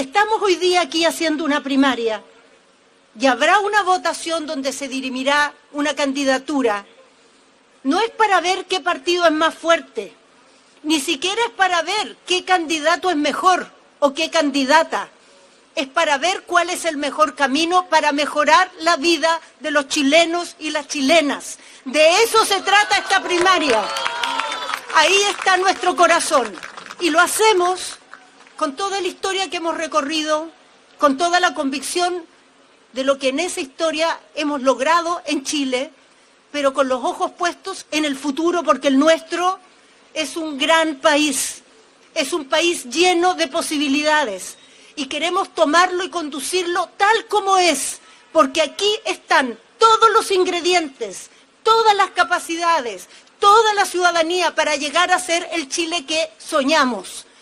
estamos hoy día aquí haciendo una primaria y habrá una votación donde se dirimirá una candidatura, no es para ver qué partido es más fuerte, ni siquiera es para ver qué candidato es mejor o qué candidata. Es para ver cuál es el mejor camino para mejorar la vida de los chilenos y las chilenas. De eso se trata esta primaria. Ahí está nuestro corazón. Y lo hacemos con toda la historia que hemos recorrido, con toda la convicción de lo que en esa historia hemos logrado en Chile, pero con los ojos puestos en el futuro, porque el nuestro es un gran país. Es un país lleno de posibilidades. Y queremos tomarlo y conducirlo tal como es, porque aquí están todos los ingredientes, todas las capacidades, toda la ciudadanía para llegar a ser el Chile que soñamos.